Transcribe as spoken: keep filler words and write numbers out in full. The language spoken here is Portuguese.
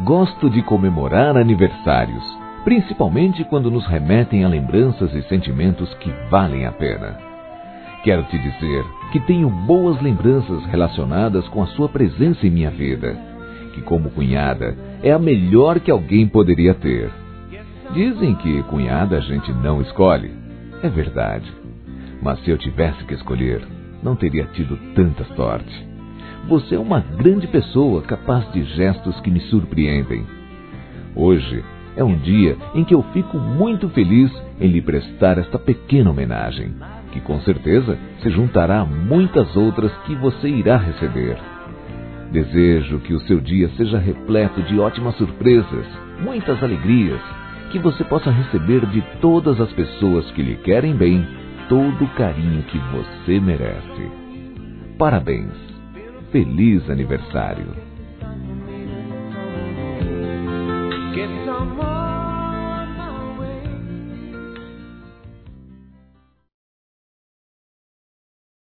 Gosto de comemorar aniversários, principalmente quando nos remetem a lembranças e sentimentos que valem a pena. Quero te dizer que tenho boas lembranças relacionadas com a sua presença em minha vida, que como cunhada é a melhor que alguém poderia ter. Dizem que cunhada a gente não escolhe. É verdade. Mas se eu tivesse que escolher, não teria tido tanta sorte. Você é uma grande pessoa capaz de gestos que me surpreendem. Hoje é um dia em que eu fico muito feliz em lhe prestar esta pequena homenagem, que com certeza se juntará a muitas outras que você irá receber. Desejo que o seu dia seja repleto de ótimas surpresas, muitas alegrias, que você possa receber de todas as pessoas que lhe querem bem todo o carinho que você merece. Parabéns! Feliz aniversário!